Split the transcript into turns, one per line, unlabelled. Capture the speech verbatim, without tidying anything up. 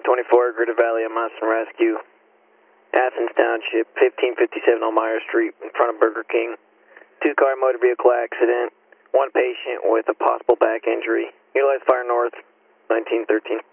twenty-four, Gritter Valley, Amundsen Rescue. Athens Township, fifteen fifty-seven Elmira Street, in front of Burger King. Two-car motor vehicle accident. One patient with a possible back injury. Utilize Fire North, nineteen thirteen.